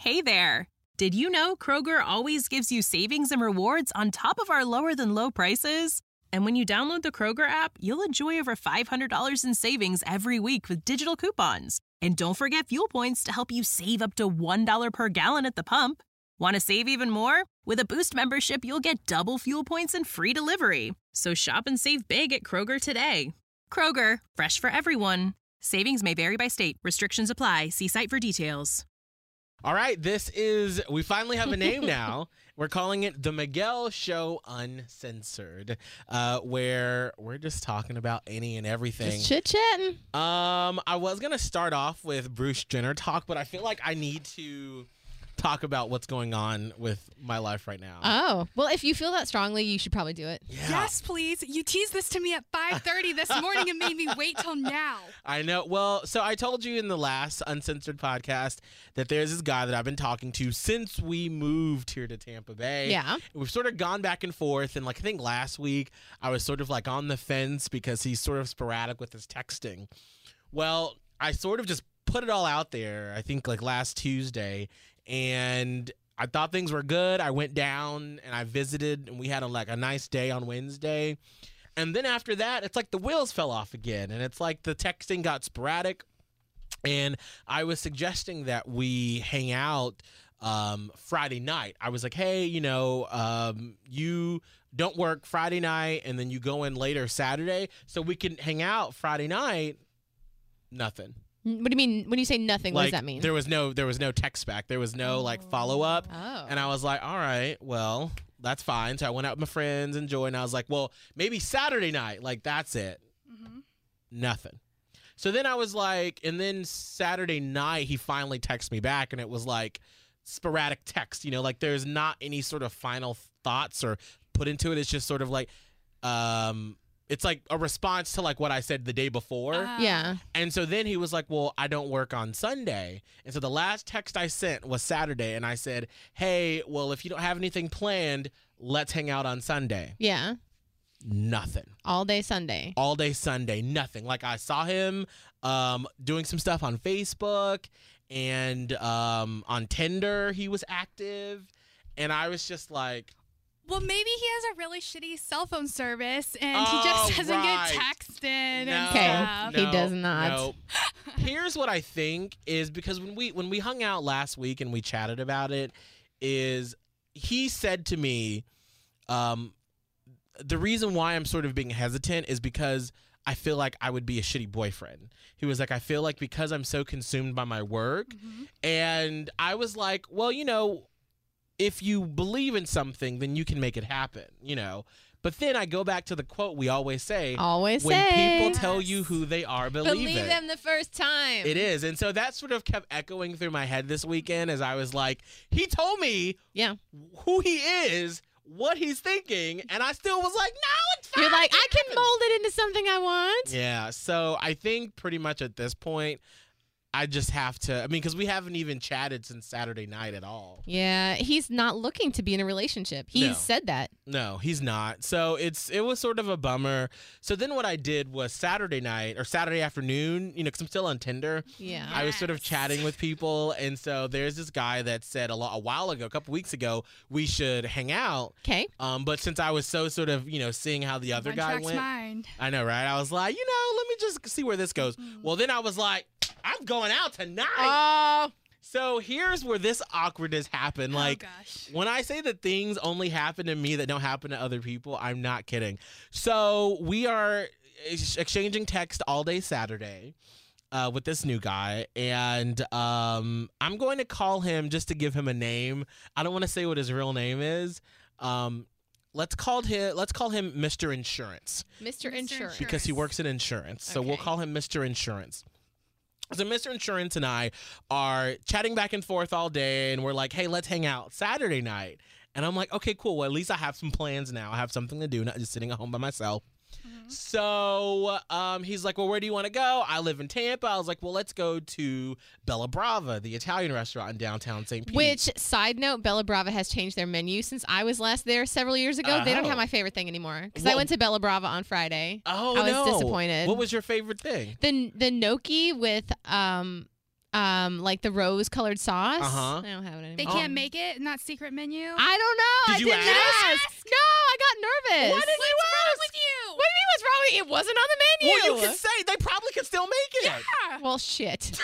Hey there! Did you know Kroger always gives you savings and rewards on top of our lower-than-low prices? And when you download the Kroger app, you'll enjoy over $500 in savings every week with digital coupons. And don't forget fuel points to help you save up to $1 per gallon at the pump. Want to save even more? With a Boost membership, you'll get double fuel points and free delivery. So shop and save big at Kroger today. Kroger, fresh for everyone. Savings may vary by state. Restrictions apply. See site for details. All right, we finally have a name now. We're calling it The Miguel Show Uncensored, where we're just talking about any and everything. Just chit-chatting. I was going to start off with Bruce Jenner talk, but I feel like I need to talk about what's going on with my life right now. Oh, well, if you feel that strongly, you should probably do it. Yeah. Yes, please. You teased this to me at 5:30 this morning and made me wait till now. I know. Well, so I told you in the last Uncensored podcast that there's this guy that I've been talking to since we moved here to Tampa Bay. Yeah. We've sort of gone back and forth. And I think last week I was sort of on the fence because he's sort of sporadic with his texting. Well, I sort of just put it all out there, I think last Tuesday. And I thought things were good. I went down and I visited, and we had a nice day on Wednesday. And then after that, it's the wheels fell off again. And it's the texting got sporadic. And I was suggesting that we hang out Friday night. I was like, hey, you don't work Friday night, and then you go in later Saturday, so we can hang out Friday night. Nothing. What do you mean when you say nothing? What does that mean? There was no text back. There was no follow up. Oh. And I was like, all right, well, that's fine. So I went out with my friends, enjoyed, and I was like, well, maybe Saturday night, that's it. Mm-hmm. Nothing. So then I was like, and then Saturday night he finally texted me back, and it was sporadic text. There's not any sort of final thoughts or put into it. It's just sort of it's a response to what I said the day before. Yeah. And so then he was like, well, I don't work on Sunday. And so the last text I sent was Saturday. And I said, hey, well, if you don't have anything planned, let's hang out on Sunday. Yeah. Nothing. All day Sunday. All day Sunday. Nothing. I saw him doing some stuff on Facebook and on Tinder. He was active. And I was just like, well, maybe he has a really shitty cell phone service and he just doesn't get texted and stuff. He does not. No. Here's what I think is because when we hung out last week and we chatted about it, is he said to me, the reason why I'm sort of being hesitant is because I feel like I would be a shitty boyfriend. He was like, I feel like because I'm so consumed by my work. Mm-hmm. And I was like, well, if you believe in something, then you can make it happen, But then I go back to the quote we always say. When people tell you who they are, believe it. them the first time. It is. And so that sort of kept echoing through my head this weekend as I was like, he told me who he is, what he's thinking, and I still was like, no, it's fine. You're like, I can mold it into something I want. Yeah. So I think pretty much at this point, I just have to, because we haven't even chatted since Saturday night at all. Yeah, he's not looking to be in a relationship. He's said that. No, he's not. So it was sort of a bummer. So then what I did was Saturday night or Saturday afternoon, because I'm still on Tinder. Yeah. I was sort of chatting with people. And so there's this guy that said a while ago, a couple weeks ago, we should hang out. Okay. But since I was so sort of, seeing how the other guy went. Mind. I know, right? I was like, let me just see where this goes. Mm-hmm. Well, then I was like, I'm going out tonight. So here's where this awkwardness happened. When I say that things only happen to me that don't happen to other people, I'm not kidding. So we are exchanging text all day Saturday with this new guy. And I'm going to call him just to give him a name. I don't want to say what his real name is. Let's call him Mr. Insurance. Mr. Insurance. Because he works in insurance. So we'll call him Mr. Insurance. So Mr. Insurance and I are chatting back and forth all day, and we're like, hey, let's hang out Saturday night. And I'm like, okay, cool. Well, at least I have some plans now. I have something to do, not just sitting at home by myself. Mm-hmm. So he's like, well, where do you want to go? I live in Tampa. I was like, well, let's go to Bella Brava, the Italian restaurant in downtown St. Pete. Which, side note, Bella Brava has changed their menu since I was last there several years ago. They don't have my favorite thing anymore. Because I went to Bella Brava on Friday. Oh, I was disappointed. What was your favorite thing? The gnocchi with like the rose-colored sauce. Uh-huh. I don't have it anymore. They can't make it? Not secret menu? I don't know. Did you didn't ask? No, I got nervous. What did you What's wrong ask? with you? What do you mean what's wrong with it? It wasn't on the menu. Well, you could say they probably could still make it. Yeah. Well, shit.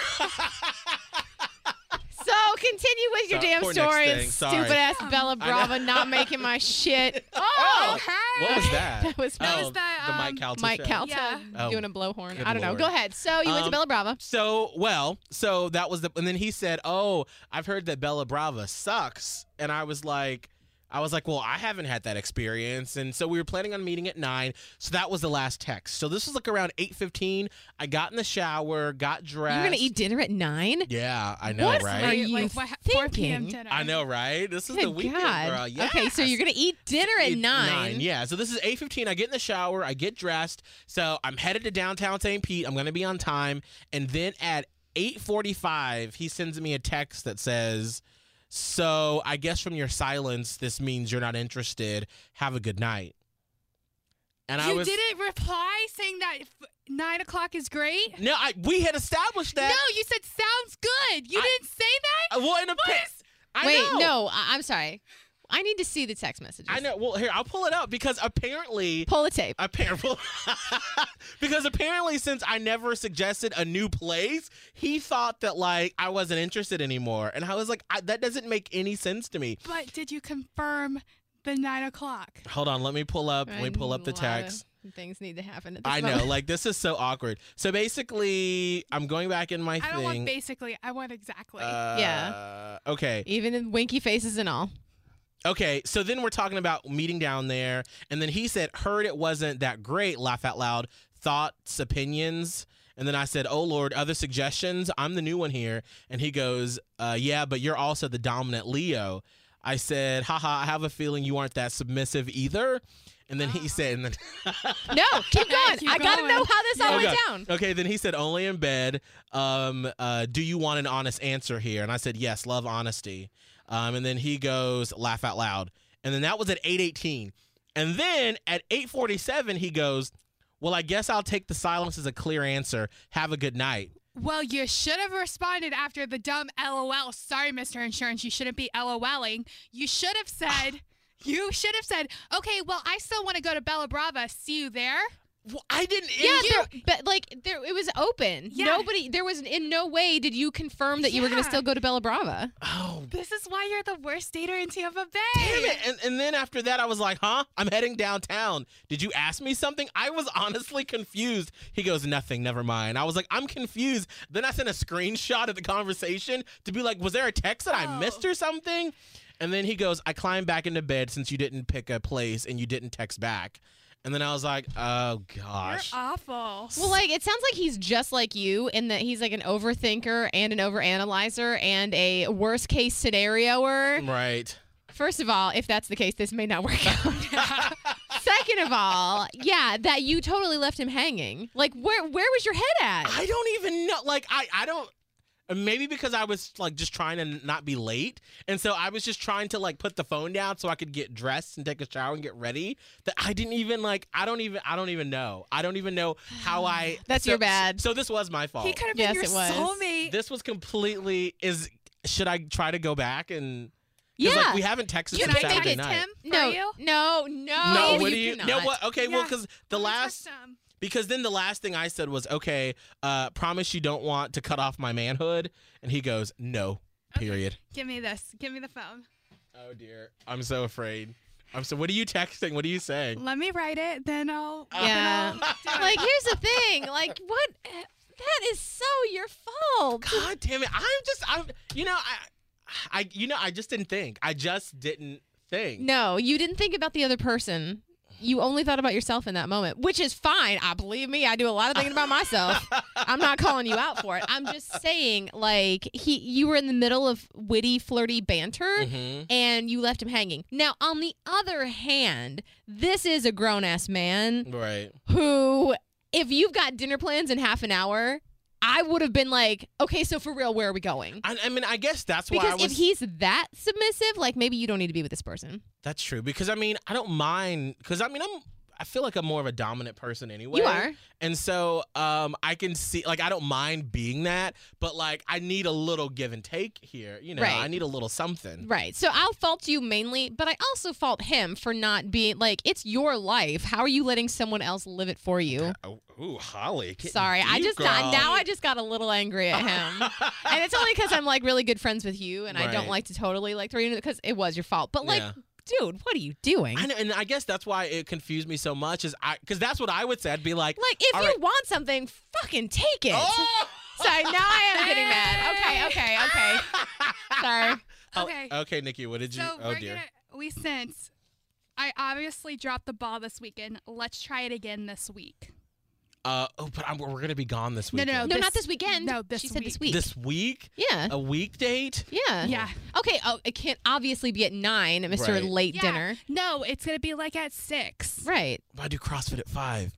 So continue with your Sorry, damn poor story next of thing. Sorry. stupid ass Bella Brava not making my shit. Oh, Okay. What was that? That was the Mike Calta Mike show. Calta Yeah. Oh, doing a blowhorn. good I don't know. Lord. Go ahead. So you went to Bella Brava. So that was and then he said, "Oh, I've heard that Bella Brava sucks," and I was like, well, I haven't had that experience, and so we were planning on meeting at 9. So that was the last text. So this was like around 8:15. I got in the shower, got dressed. You're gonna eat dinner at 9? Yeah, I know, What right? are you Like, 4 p.m. thinking? dinner. I know, right? This is Good the weekend, God. girl. Yes. Okay, so you're gonna eat dinner at 9. Yeah. So this is 8:15. I get in the shower. I get dressed. So I'm headed to downtown St. Pete. I'm gonna be on time. And then at 8:45, he sends me a text that says, "So I guess from your silence, this means you're not interested. Have a good night." And I You was didn't reply saying that 9 o'clock is great? no. We had established that. No, you said sounds good. You didn't say that? Well, in a I Wait, know. no, I'm sorry. I need to see the text messages. I know. Well, here I'll pull it up because apparently. Pull the tape. Because apparently since I never suggested a new place, he thought that like I wasn't interested anymore, and I was like, that doesn't make any sense to me. But did you confirm the 9 o'clock? Hold on, let me pull up the A lot text. of things need to happen at this I know, moment. like this is so awkward. So basically, I'm going back in my I thing. don't want basically. I want exactly. Yeah. Okay. Even in winky faces and all. Okay, so then we're talking about meeting down there, and then he said, "Heard it wasn't that great." Laugh out loud. Thoughts, opinions, and then I said, "Oh Lord, other suggestions? I'm the new one here." And he goes, "Yeah, but you're also the dominant Leo." I said, "Haha, I have a feeling you aren't that submissive either." And then he said, and then No, keep going. Keep I gotta going. know how this all Okay. went down. Okay, then he said, "Only in bed. Do you want an honest answer here?" And I said, "Yes, love honesty." And then he goes, "Laugh out loud." And then that was at 8:18. And then at 8:47, he goes, "Well, I guess I'll take the silence as a clear answer. Have a good night." Well, you should have responded after the dumb LOL. Sorry, Mr. Insurance. You shouldn't be LOLing. You should have said, okay, well, I still want to go to Bella Brava. See you there. Well, I didn't. Yeah, but it was open. Yeah. There was in no way did you confirm that you were going to Yeah. still go to Bella Brava. Oh, This is why you're the worst dater in Tampa Bay. damn it. And then after that, I was like, huh? I'm heading downtown. Did you ask me something? I was honestly confused. He goes, nothing, never mind. I was like, I'm confused. Then I sent a screenshot of the conversation to be like, was there a text that I missed or something? And then he goes, I climbed back into bed since you didn't pick a place and you didn't text back. And then I was like, oh, gosh. You're awful. Well, like it sounds like he's just like you in that he's like an overthinker and an overanalyzer and a worst case scenarioer. Right. First of all, if that's the case, this may not work out. Second of all, yeah, that you totally left him hanging. Like where was your head at? I don't even know. Like, I don't. Maybe because I was like just trying to not be late, and so I was just trying to like put the phone down so I could get dressed and take a shower and get ready. That I didn't even like. I don't even know. I don't even know how I. That's your bad. So this was my fault. He could have Yes, been your it was. soulmate. This was completely. Should I try to go back and? 'Cause, Yeah. like, we haven't texted Can since I Saturday text night. him for No, you? no. No, what do you? cannot. No, what? Okay, well, Yeah. because Let me text him. Because then the last thing I said was, okay, promise you don't want to cut off my manhood. And he goes, no, period. Give me this. Give me the phone. Oh, dear. I'm so afraid. What are you texting? What are you saying? Let me write it, then I'll. Yeah. then I'll do it. Like here's the thing. Like what? That is so your fault. God damn it. I just didn't think. I just didn't think. No, you didn't think about the other person. You only thought about yourself in that moment, which is fine. Believe me, I do a lot of thinking about myself. I'm not calling you out for it. I'm just saying, like, you were in the middle of witty, flirty banter, and you left him hanging. Now, on the other hand, this is a grown-ass man Right. who, if you've got dinner plans in half an hour, I would have been like, okay, so for real, where are we going? I mean, I guess that's why I Because was. if he's that submissive, like maybe you don't need to be with this person. That's true. Because I mean, I don't mind. Because I mean, I feel like I'm more of a dominant person anyway. You are. And so I can see, like, I don't mind being that, but like I need a little give and take here. You know, Right. I need a little something. Right. So I'll fault you mainly, but I also fault him for not being like, it's your life. How are you letting someone else live it for you? Oh, ooh, Holly. getting Sorry, I deep, just girl. now I just got a little angry at him, and it's only because I'm like really good friends with you, and I don't Right. like to totally like throw you because it was your fault. But like, Yeah. dude, what are you doing? I know, and I guess that's why it confused me so much, is because that's what I would say. I'd be like, Like, if all you right. want something, fucking take it. Oh! Sorry, now I am getting mad. Okay. Sorry. Oh, Okay. okay, Nikki, what did you? So Oh dear. we sent. I obviously dropped the ball this weekend. Let's try it again this week. We're gonna be gone this No, weekend. No, This- not this weekend. no, this she said this week. week. This week? Yeah. A week date? Yeah. Yeah. Okay. Oh, it can't obviously be at 9 at Mr. Right. Late Yeah. Dinner. No, it's gonna be like at 6. Right. I do CrossFit at 5.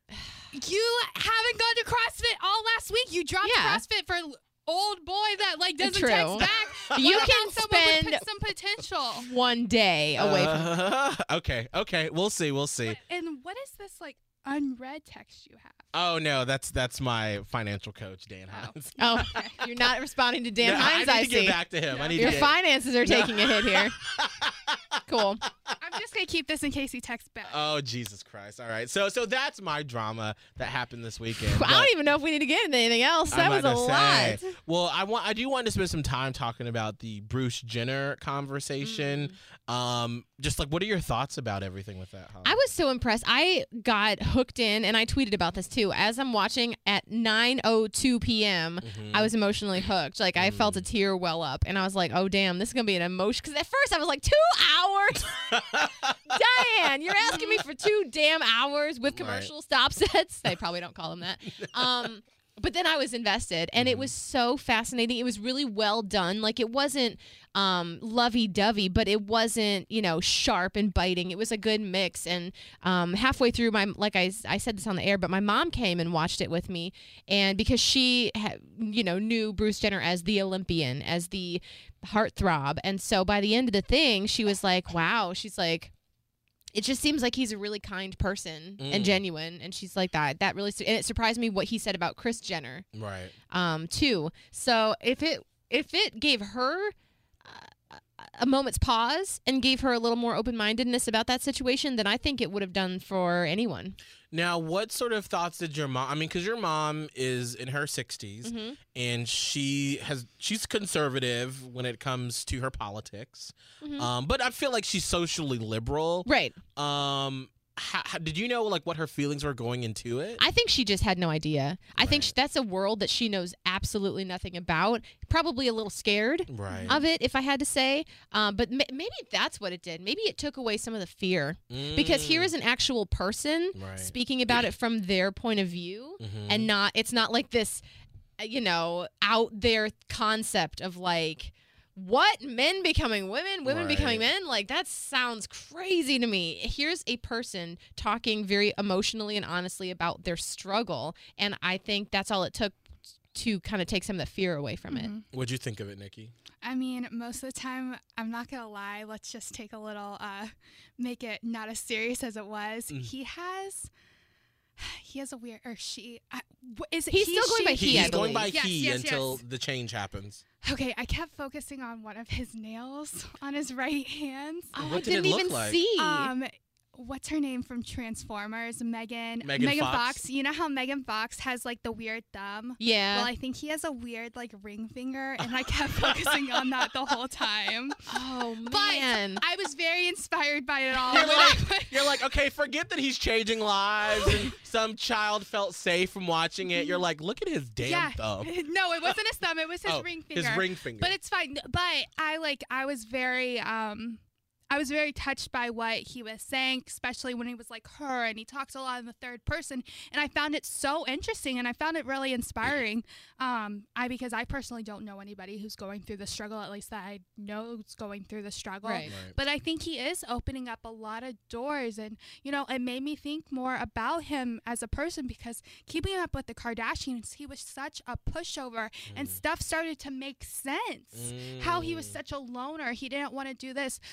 You haven't gone to CrossFit all last week. You dropped Yeah. CrossFit for old boy that like doesn't True. text back. You What can about someone with spend some potential. one day away from. Okay. We'll see. And what is this like unread text you have? Oh no, that's my financial coach, Dan Oh. Hines. Oh, you're not responding to Dan No, Hines. I need to see. get back to him. I need Your to get, finances are taking a hit here. Cool. I'm just gonna keep this in case he texts back. Oh Jesus Christ! All right, so that's my drama that happened this weekend. I don't even know if we need to get into anything else. That I'm was a about to lot. say, well, I do want to spend some time talking about the Bruce Jenner conversation. Just like, what are your thoughts about everything with that? Holly? I was so impressed. I got hooked in, and I tweeted about this too. As I'm watching at 9:02 p.m., I was emotionally hooked. Like, I felt a tear well up, and I was like, "Oh damn, this is gonna be an emotion." Because at first I was like, 2 hours, Diane, you're asking me for 2 damn hours with commercial stop sets. They probably don't call them that. But then I was invested, and it was so fascinating. It was really well done. Like, it wasn't lovey-dovey, but it wasn't, sharp and biting. It was a good mix. And halfway through, I said this on the air, but my mom came and watched it with me, and because she knew Bruce Jenner as the Olympian, as the heartthrob, and so by the end of the thing, she was like, "Wow," she's like, "It just seems like he's a really kind person and genuine." And she's like, that really, and it surprised me what he said about Kris Jenner, right. too. So if it gave her a moment's pause and gave her a little more open-mindedness about that situation, then I think it would have done for anyone. Now, what sort of thoughts did your mom? I mean, because your mom is in her 60s, and she's conservative when it comes to her politics, but I feel like she's socially liberal. Right. How, did you know like what her feelings were going into it? I think she just had no idea. I think that's a world that she knows absolutely nothing about. Probably a little scared of it, if I had to say. But maybe that's what it did. Maybe it took away some of the fear. Because here is an actual person speaking about it from their point of view, and it's not like this, out there concept of like, what, men becoming women becoming men? Like, that sounds crazy to me. Here's a person talking very emotionally and honestly about their struggle, and I think that's all it took to kind of take some of the fear away from it. What'd you think of it, Nikki? I mean, most of the time, I'm not gonna lie. Let's just take a little, make it not as serious as it was. He has a weird, or she, is it He's he, still going she? by he, He's I going believe. by he Yes. until the change happens. Okay, I kept focusing on one of his nails on his right hand. Oh, What I did it didn't look even like? see. What's her name from Transformers? Megan Fox? Fox. You know how Megan Fox has like the weird thumb? Yeah. Well, I think he has a weird like ring finger, and I kept focusing on that the whole time. Oh, But man. I was very inspired by it all. You're like, okay, forget that he's changing lives and some child felt safe from watching it. You're like, look at his damn thumb. No, it wasn't his thumb. It was his ring finger. His ring finger. But it's fine. But I was very touched by what he was saying, especially when he was like her, and he talks a lot in the third person, and I found it so interesting, and I found it really inspiring. Because I personally don't know anybody who's going through the struggle, at least that I know is going through the struggle. Right. But I think he is opening up a lot of doors, and it made me think more about him as a person, because keeping up with the Kardashians, he was such a pushover, and stuff started to make sense. How he was such a loner, he didn't want to do this, but all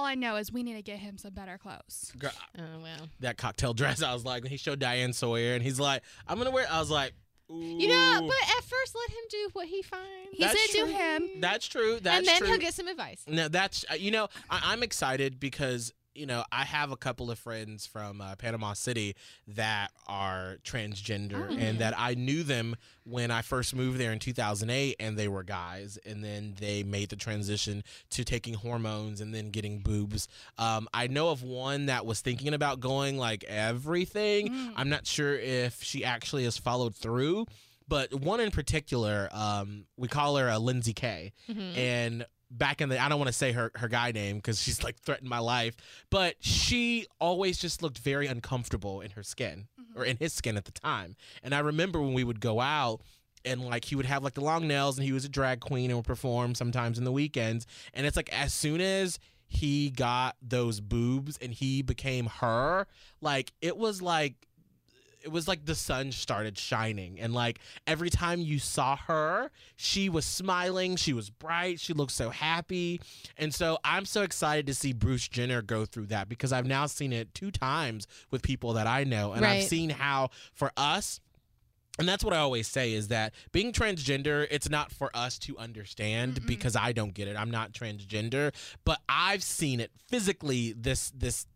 all I know is we need to get him some better clothes. Girl, Oh, wow. that cocktail dress, I was like, when he showed Diane Sawyer and he's like, I'm going to wear it. I was like, ooh. You know, but at first, let him do what he finds. He's into him. That's true. That's and then true. he'll get some advice. No, that's, I'm excited because, I have a couple of friends from Panama City that are transgender and that I knew them when I first moved there in 2008 and they were guys and then they made the transition to taking hormones and then getting boobs. I know of one that was thinking about going like everything. I'm not sure if she actually has followed through, but one in particular, we call her Lindsay K. And back in the, I don't want to say her guy name because she's like threatened my life, but she always just looked very uncomfortable in her skin or in his skin at the time. And I remember when we would go out and like he would have like the long nails and he was a drag queen and would perform sometimes in the weekends. And it's like as soon as he got those boobs and he became her, like it was like the sun started shining. And like every time you saw her, she was smiling. She was bright. She looked so happy. And so I'm so excited to see Bruce Jenner go through that because I've now seen it 2 times with people that I know. And I've seen how for us, and that's what I always say is that being transgender, it's not for us to understand because I don't get it. I'm not transgender, but I've seen it physically, this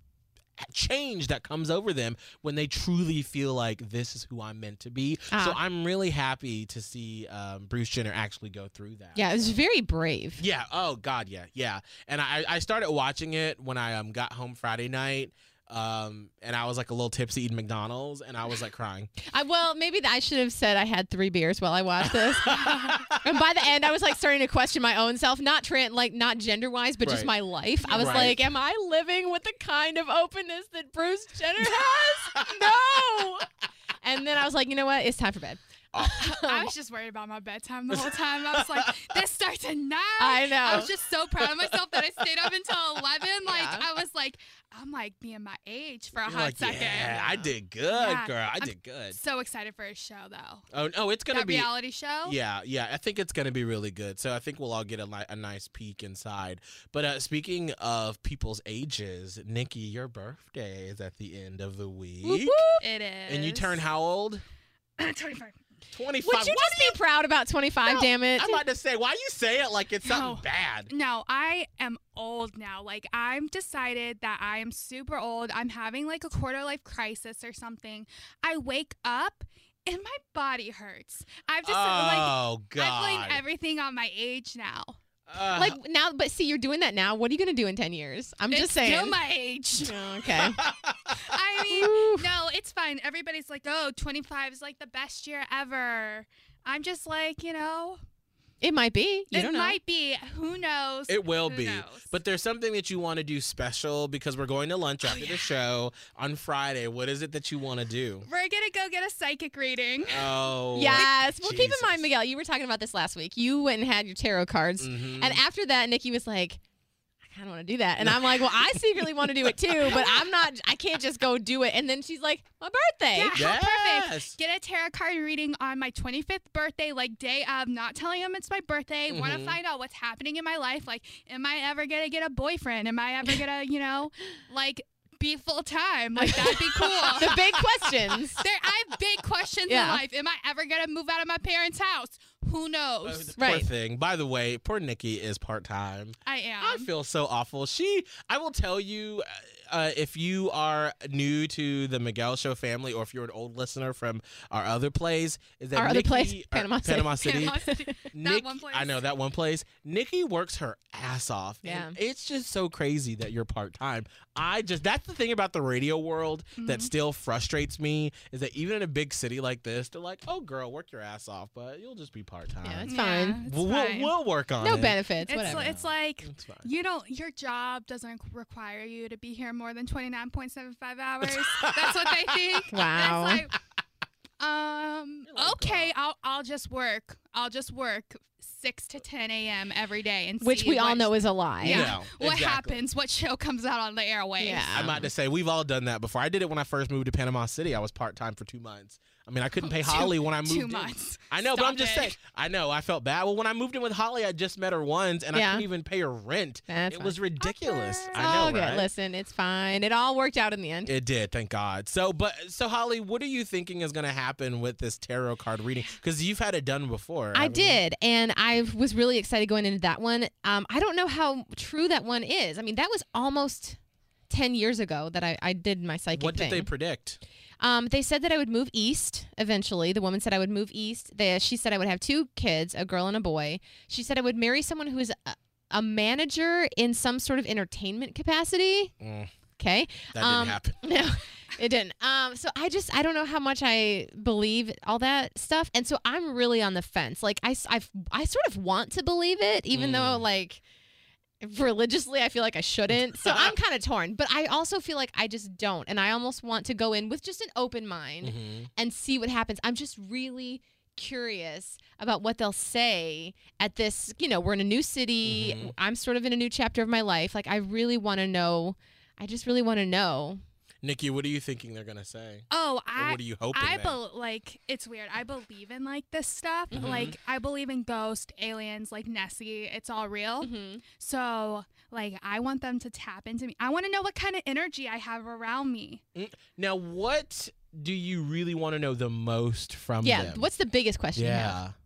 change that comes over them when they truly feel like this is who I'm meant to be. So I'm really happy to see Bruce Jenner actually go through that. Yeah, it was very brave. Yeah. Oh God. Yeah. Yeah. And I started watching it when I got home Friday night. And I was like a little tipsy eating McDonald's and I was like crying. Well, maybe I should have said I had 3 beers while I watched this. And by the end, I was like starting to question my own self, not gender wise, but just my life. I was like, am I living with the kind of openness that Bruce Jenner has? No. And then I was like, you know what? It's time for bed. I was just worried about my bedtime the whole time. I was like, this starts at 9. I know. I was just so proud of myself that I stayed up until 11. I was like, I'm like being my age for a hot second. Yeah, I did good, girl. I did good. So excited for his show, though. Oh, no, it's going to be. That reality show? Yeah. I think it's going to be really good. So I think we'll all get a nice peek inside. But speaking of people's ages, Nikki, your birthday is at the end of the week. Whoop, whoop. It is. And you turn how old? 25. 25. Would you just be proud about 25, No, damn it? I'm about to say, why you say it like it's something bad? No, I am old now. Like, I'm decided that I am super old. I'm having like a quarter life crisis or something. I wake up and my body hurts. I've just God. I blame everything on my age now. Like now, but see, you're doing that now. What are you going to do in 10 years? I'm just saying. Still my age. Oh, okay. I mean, no, it's fine. Everybody's like, oh, 25 is like the best year ever. I'm just like, It might be. You don't know. It might be. Who knows? It will Who be. knows? But there's something that you want to do special because we're going to lunch after the show on Friday. What is it that you want to do? We're going to go get a psychic reading. Oh. Yes. Well, keep in mind, Jesus. Miguel, you were talking about this last week. You went and had your tarot cards. Mhm. And after that, Nikki was like, I kind of want to do that. And I'm like, well, I secretly want to do it too, but I can't just go do it. And then she's like, my birthday. Yeah, how perfect. Yes. Get a tarot card reading on my 25th birthday, like day of, not telling them it's my birthday. Want to find out what's happening in my life. Like, am I ever going to get a boyfriend? Am I ever going to, be full time? Like, that'd be cool. The big questions. I have big questions in life. Am I ever going to move out of my parents' house? Who knows? Poor Right. thing. By the way, poor Nikki is part-time. I am. I feel so awful. I will tell you, if you are new to the Miguel Show family, or if you're an old listener from our other place, is that Our other Nikki, place? Panama City. Panama City. Panama City. That one place. I know that one place. Nikki works her ass off. Yeah. And it's just so crazy that you're part-time. That's the thing about the radio world that still frustrates me is that even in a big city like this, they're like, oh, girl, work your ass off, but you'll just be part-time. Yeah, it's Yeah, fine. it's We'll fine. work on No it. benefits, whatever. It's like It's fine. your job doesn't require you to be here more than 29.75 hours. That's what they think. Wow. And it's like, okay, I'll just work. I'll just work 6 to 10 a.m. every day and Which see we all what- know is a lie. Yeah. Yeah, What exactly. happens? What show comes out on the airwaves? Yeah. I'm about to say we've all done that before. I did it when I first moved to Panama City. I was part-time for 2 months. I mean, I couldn't pay Holly when I moved 2 in. months. I know, but I'm Stop just it. saying. I know, I felt bad. Well, when I moved in with Holly, I just met her once, and I Yeah. couldn't even pay her rent. That's It fine. was ridiculous. Awkward. I It's know, all good. right? Listen, it's fine. It all worked out in the end. It did, thank God. So Holly, what are you thinking is going to happen with this tarot card reading? Because you've had it done before. I haven't you? did, and I was really excited going into that one. I don't know how true that one is. I mean, that was almost 10 years ago that I did my psychic What thing. did they predict? They said that I would move east eventually. The woman said I would move east. She said I would have 2 kids, a girl and a boy. She said I would marry someone who is a manager in some sort of entertainment capacity. Okay. That didn't happen. No, it didn't. So I don't know how much I believe all that stuff. And so I'm really on the fence. Like I sort of want to believe it, even though like religiously I feel like I shouldn't. So I'm kind of torn, but I also feel like I just don't. And I almost want to go in with just an open mind and see what happens. I'm just really curious about what they'll say at this, we're in a new city. I'm sort of in a new chapter of my life. Like I really want to know. I just really want to know. Nikki, what are you thinking they're going to say? Oh, Or what are you hoping? like it's weird. I believe in like this stuff. Mm-hmm. Like I believe in ghosts, aliens, like Nessie. It's all real. Mm-hmm. So like I want them to tap into me. I want to know what kind of energy I have around me. Now, what do you really want to know the most from Yeah. them? What's the biggest question you have? Yeah.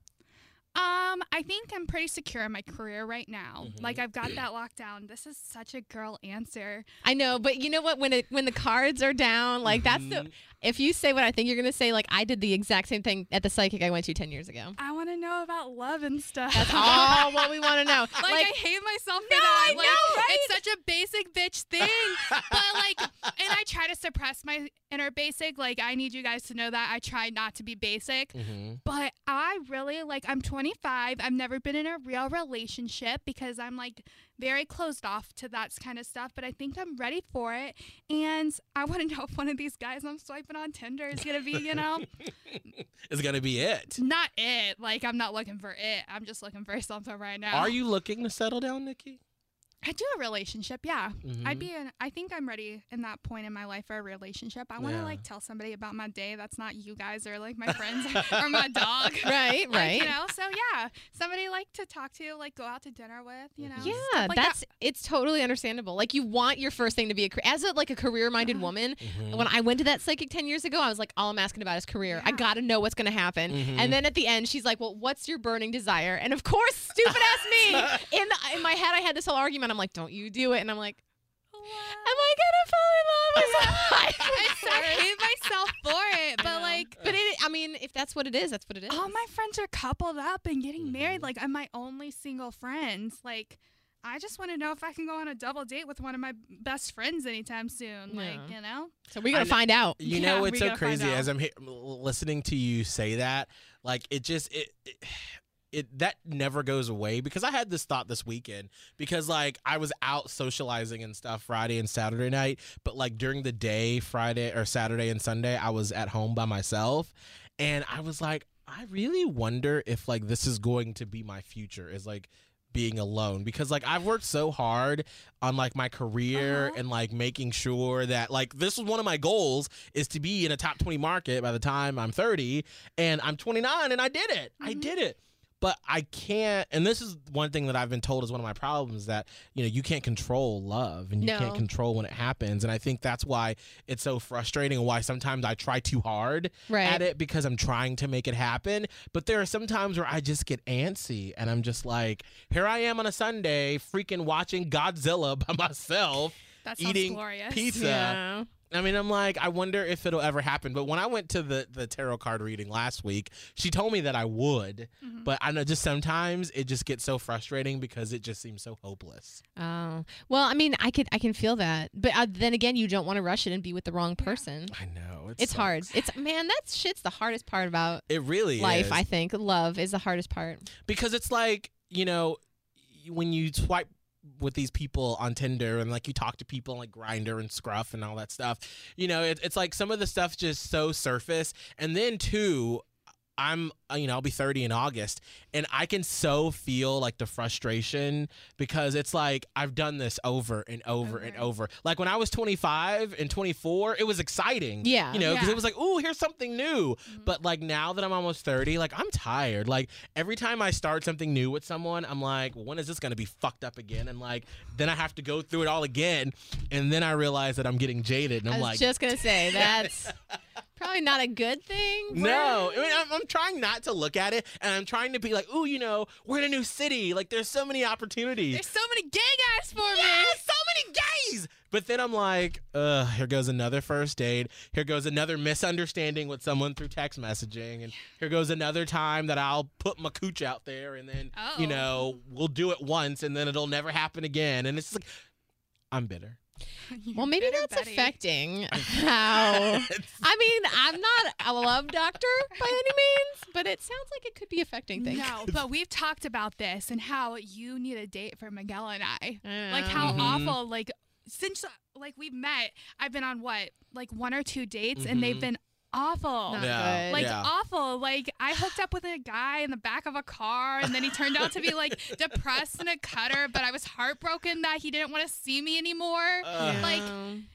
I think I'm pretty secure in my career right now. Mm-hmm. Like I've got that locked down. This is such a girl answer. I know, but you know what? When the cards are down, like that's the. If you say what I think you're gonna say, like I did the exact same thing at the psychic I went to 10 years ago. I want to know about love and stuff. That's all what we want to know. Like I hate myself for No, that. I Like, know, right? It's such a basic bitch thing. But like, and I try to suppress my inner basic. Like I need you guys to know that I try not to be basic. But I really like. I'm 25. I've never been in a real relationship because I'm like very closed off to that kind of stuff. But I think I'm ready for it. And I want to know if one of these guys I'm swiping on Tinder is gonna be, It's going to be it. not it. Like I'm not looking for it. I'm just looking for something right now. Are you looking to settle down, Nikki? I do a relationship, yeah. Mhm. I think I'm ready in that point in my life for a relationship. I want to Yeah. like tell somebody about my day that's not you guys or like my friends or my dog. Right, Like, right. So yeah, somebody like to talk to, like go out to dinner with, Yeah, stuff like that. it's totally understandable. Like you want your first thing to be as a career-minded woman. When I went to that psychic 10 years ago, I was like, all I'm asking about is career. I Yeah. got to know what's going to happen. And then at the end, she's like, well, what's your burning desire? And of course, stupid ass me. In my head, I had this whole argument. I'm like, don't you do it? And I'm like, am I gonna fall in love? I hate myself for it, but like. But if that's what it is, that's what it is. All my friends are coupled up and getting married. Like, I'm my only single friend. Like, I just want to know if I can go on a double date with one of my best friends anytime soon. Like, Yeah. So we're gonna I find out. You Yeah, know, we it's so gotta find crazy out. as I'm listening to you say that. Like, it that never goes away, because I had this thought this weekend, because like I was out socializing and stuff Friday and Saturday night, but like during the day, Friday or Saturday and Sunday, I was at home by myself, and I was like, I really wonder if like this is going to be my future, is like being alone, because like I've worked so hard on like my career and like making sure that like this was one of my goals, is to be in a top 20 market by the time I'm 30, and I'm 29 and I did it. I did it. But I can't, and this is one thing that I've been told is one of my problems, that, you know, you can't control love and you can't No. control when it happens. And I think that's why it's so frustrating, and why sometimes I try too hard Right. at it, because I'm trying to make it happen. But there are some times where I just get antsy, and I'm just like, here I am on a Sunday freaking watching Godzilla by myself, That sounds eating glorious. pizza. Yeah. I mean, I'm like, I wonder if it'll ever happen. But when I went to the tarot card reading last week, she told me that I would. But I know just sometimes it just gets so frustrating because it just seems so hopeless. Oh. Well, I mean, I can feel that, but then again, you don't want to rush it and be with the wrong person. I know. It's hard. It's that shit's the hardest part about It really life. is. I think love is the hardest part. Because it's like, you know, when you swipe with these people on Tinder and like you talk to people like Grindr and Scruff and all that stuff, you know, it's like some of the stuff just so surface. And then too, I'll be 30 in August, and I can so feel like the frustration because it's like I've done this over and over and over. Like when I was 25 and 24, it was exciting. Yeah. Because it was like, ooh, here's something new. But like now that I'm almost 30, like I'm tired. Like every time I start something new with someone, I'm like, when is this going to be fucked up again? And like then I have to go through it all again, and then I realize that I'm getting jaded, and I'm like, just gonna say that's probably not a good thing. No, I mean, I'm trying not to look at it, and I'm trying to be like, ooh, we're in a new city. Like, there's so many opportunities. There's so many gay guys for me. So many gays. But then I'm like, here goes another first date. Here goes another misunderstanding with someone through text messaging. And here goes another time that I'll put my cooch out there, and then, we'll do it once, and then it'll never happen again. And it's like, I'm bitter. Well, maybe that's affecting how. I mean, I'm not a love doctor by any means, but it sounds like it could be affecting things. No, but we've talked about this and how you need a date for Miguel and I. know. Like how awful, like since we've met, I've been on like 1 or 2 dates and they've been awful. Not Yeah. good. Like awful. Like I hooked up with a guy in the back of a car and then he turned out to be like depressed and a cutter, but I was heartbroken that he didn't want to see me anymore. Like,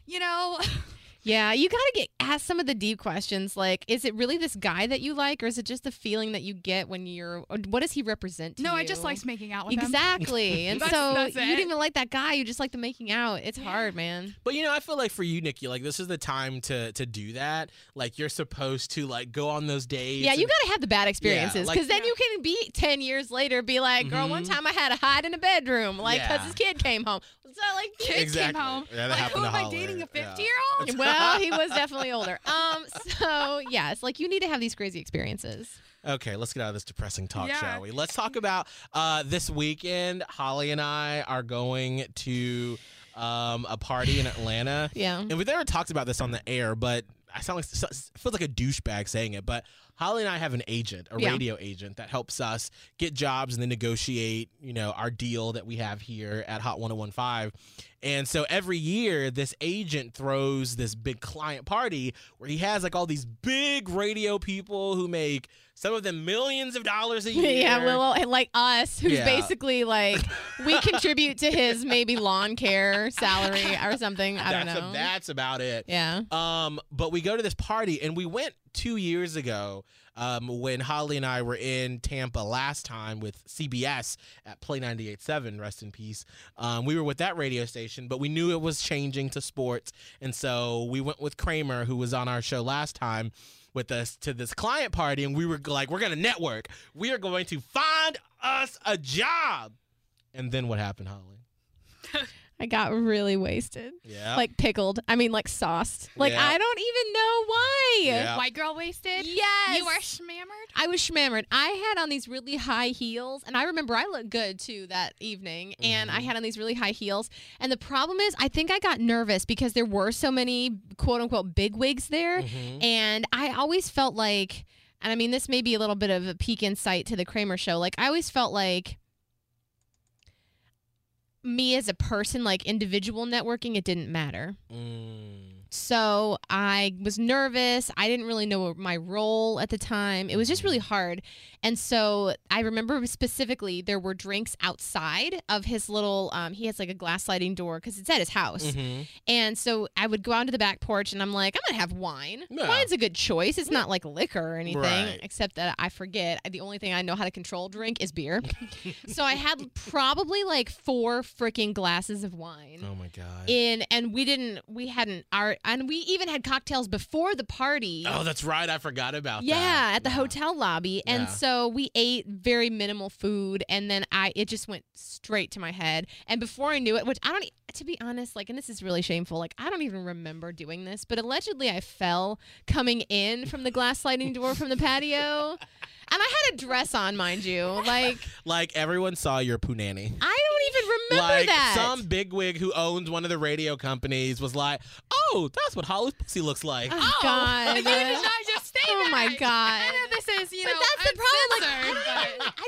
Yeah, you gotta ask some of the deep questions. Like, is it really this guy that you like, or is it just the feeling that you get when or what does he represent to you? no, I just liked making out with him. Exactly. And so That's you it. didn't even like that guy. You just like the making out. It's hard, man. But I feel like for you, Nikki, like this is the time to do that. Like you're supposed to like go on those dates. Yeah, you and- gotta have the bad experiences, like- because then you can be 10 years later, be like, girl, one time I had to hide in a bedroom, like, because Yeah. his kid came home. So like, Kid Exactly. came home. Yeah, that like, happened who to am I Holly. dating? A Yeah. 50-year-old? well, he was definitely older. So yeah, it's like you need to have these crazy experiences. Okay, let's get out of this depressing talk, Yeah. shall we? Let's talk about this weekend. Holly and I are going to a party in Atlanta. Yeah. And we've never talked about this on the air, but I sound like it feels like a douchebag saying it. But Holly and I have an agent, a Yeah. radio agent that helps us get jobs and then negotiate, our deal that we have here at Hot 101.5. And so every year, this agent throws this big client party where he has like all these big radio people who make some of them millions of dollars a year. Yeah, well, like us, who's Yeah. basically like, we contribute to his maybe lawn care salary or something. I don't know. That's about it. Yeah. But we go to this party, and we went 2 years ago when Holly and I were in Tampa last time with CBS at Play 98.7, rest in peace. We were with that radio station, but we knew it was changing to sports, and so we went with Kramer, who was on our show last time, with us to this client party, and we were like, we're going to network. We are going to find us a job. And then what happened, Holly? I got really wasted. Yeah. Like pickled. I mean, like sauced. Like, Yeah. I don't even know why. Yeah. White girl wasted? Yes. You were schmammered? I was schmammered. I had on these really high heels, and I remember I looked good too that evening, and I had on these really high heels. And the problem is, I think I got nervous because there were so many quote unquote bigwigs there, and I always felt like, and I mean, this may be a little bit of a peek insight to the Kramer show, like I always felt like me as a person, like individual networking, it didn't matter. So I was nervous. I didn't really know my role at the time. It was just really hard. And so I remember specifically there were drinks outside of his little, he has like a glass sliding door because it's at his house. And so I would go out to the back porch and I'm like, I'm going to have wine. Yeah. Wine's a good choice. It's not like liquor or anything, Right. except that I forget. The only thing I know how to control drink is beer. So I had probably like 4 freaking glasses of wine. Oh my God. And we even had cocktails before the party. Oh, that's right. I forgot about that. Yeah, at the hotel lobby. And Yeah. so we ate very minimal food, and then it just went straight to my head. And before I knew it, which to be honest, like, and this is really shameful, like, I don't even remember doing this, but allegedly I fell coming in from the glass sliding door from the patio. And I had a dress on, mind you. Like everyone saw your punani. I don't even remember Like that. some bigwig who owns one of the radio companies was like, "Oh, that's what Holly's pussy looks like." Oh, God. You did not just say Oh, that. my God. I know this is, But that's the problem. Like, uncensored, I didn't even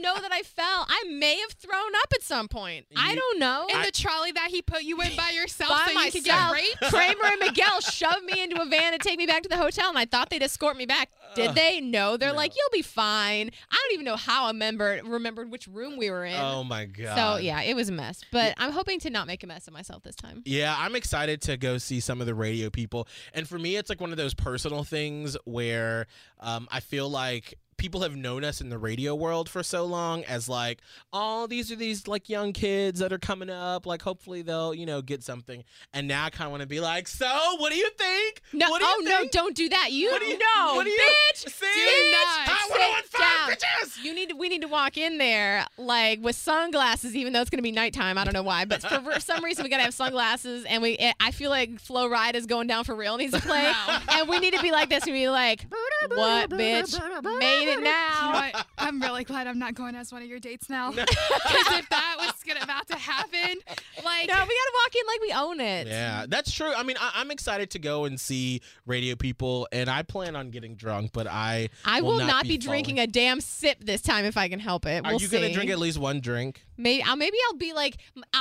know that I fell. I may have thrown up at some point. I don't know. In the trolley that he put you in by yourself By so you could get myself. raped? Kramer and Miguel shoved me into a van and take me back to the hotel, and I thought they'd escort me back. Did they? No. They're like, you'll be fine. I don't even know how I remembered which room we were in. Oh my god. So yeah, it was a mess. But I'm hoping to not make a mess of myself this time. Yeah, I'm excited to go see some of the radio people. And for me, it's like one of those personal things where I feel like people have known us in the radio world for so long as like, oh, these are these like young kids that are coming up. Like, hopefully they'll, get something. And now I kind of want to be like, so what do you think? No, What do you think? no, don't do that. What do you- know, what do you- bitch. See? Do not. I Sit want down. bitches. We need to walk in there like with sunglasses, even though it's gonna be nighttime. I don't know why, but for some reason we gotta have sunglasses, and I feel like Flo Rida is going down for real needs to play, No. and we need to be like this and be like, what, bitch? Made it You know now. what? I'm really glad I'm not going as one of your dates now. Because if that was about to happen, like, No, we gotta walk in like we own it. Yeah, that's true. I mean, I'm excited to go and see radio people, and I plan on getting drunk, but I will not be falling. drinking a damn sip this time if I can help it. Are We'll you gonna see. drink at least one drink? Maybe I'll be like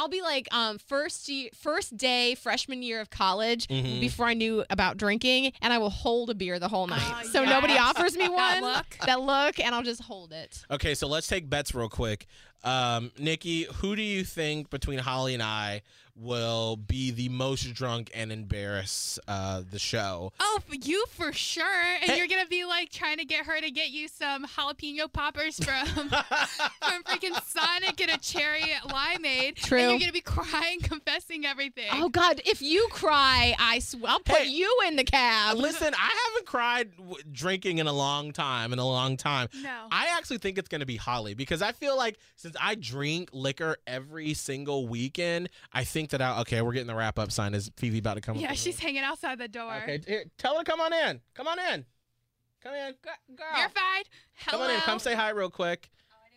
first day freshman year of college Mhm. before I knew about drinking, and I will hold a beer the whole night. So yes. nobody offers me That one. look. That look, and I'll just hold it. Okay, so let's take bets real quick. Nikki, who do you think between Holly and I will be the most drunk and embarrass the show? oh, you for sure. And Hey. you're going to be like trying to get her to get you some jalapeno poppers from freaking Sonic and a cherry limeade. True. And you're going to be crying, confessing everything. Oh God, if you cry, I'll put Hey. you in the cab. Listen, I haven't cried drinking in a long time. No. I actually think it's going to be Holly because I feel like since I drink liquor every single weekend, I think that okay, we're getting the wrap up sign. Is Phoebe about to come? Yeah, up she's hanging outside the door. Okay, here, tell her to come on in. Come on in. Come in. Girl. You're fine. Hello. Come on in. Come say hi real quick.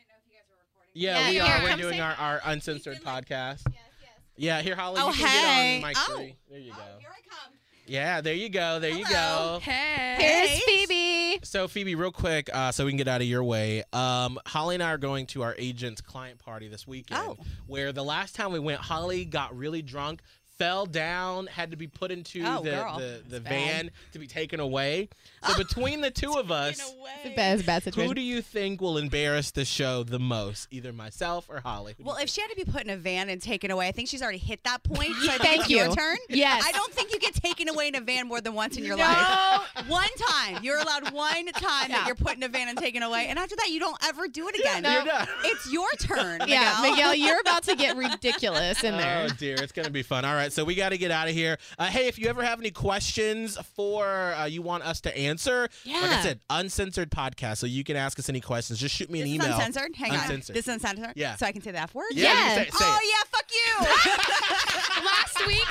Yeah, Yeah, we here, are. We're come doing say our uncensored podcast. Yeah, here, Holly. Oh, you can hey. get on mic Oh. 3. There you go. Here I come. Yeah, there you go. There you Hello. go. Hey. Here's Hey. Phoebe. So Phoebe, real quick, so we can get out of your way. Holly and I are going to our agent's client party this weekend. Oh. Where the last time we went, Holly got really drunk, fell down, had to be put into Oh, girl. the That's van to be taken away. So between the two of us, It's a bad situation. who do you think will embarrass the show the most? Either myself or Holly? Who do you Well, if think? she had to be put in a van and taken away, I think she's already hit that point. So I think Thank it's your you. turn. Yes. I don't think you get taken away in a van more than once in your No. life. One time. You're allowed one time Yeah. that you're put in a van and taken away. And after that, you don't ever do it again. no. You're done. It's your turn, Yeah, Miguel. Miguel, you're about to get ridiculous in there. Oh dear, it's gonna be fun. All right, so we got to get out of here. Hey, if you ever have any questions for you want us to answer, like I Yeah. said, uncensored podcast. So you can ask us any questions. Just shoot me an This is email. uncensored? Hang on. Uncensored. This is uncensored? Yeah. So I can say the F word? Yeah, you can Yes. say, say Oh, it. yeah, fuck you. Last week,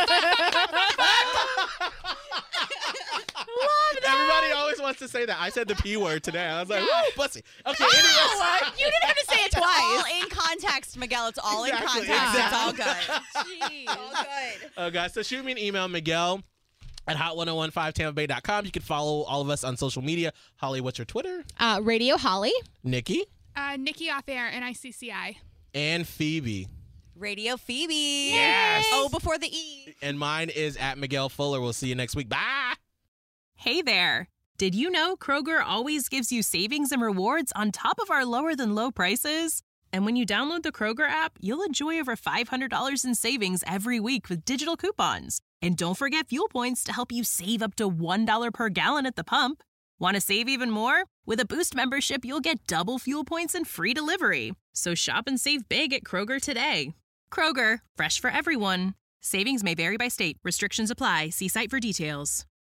I was like, Everybody always wants to say that. I said the P word today. I was like, woo, pussy. Okay, anyways. You didn't have to say it It's all twice. in context, Miguel. It's all Exactly, in context. exactly. It's all good. Jeez. All good. Oh, guys, so shoot me an email, Miguel at hot1015tampabay.com. You can follow all of us on social media. Holly, what's your Twitter? Radio Holly. Nikki Nikki off air and ICCI. and Phoebe. Radio Phoebe. Yes. O before the E. And mine is at Miguel Fuller. We'll see you next week. Bye. Hey there! Did you know Kroger always gives you savings and rewards on top of our lower than low prices? And when you download the Kroger app, you'll enjoy over $500 in savings every week with digital coupons. And don't forget fuel points to help you save up to $1 per gallon at the pump. Want to save even more? With a Boost membership, you'll get double fuel points and free delivery. So shop and save big at Kroger today. Kroger, fresh for everyone. Savings may vary by state. Restrictions apply. See site for details.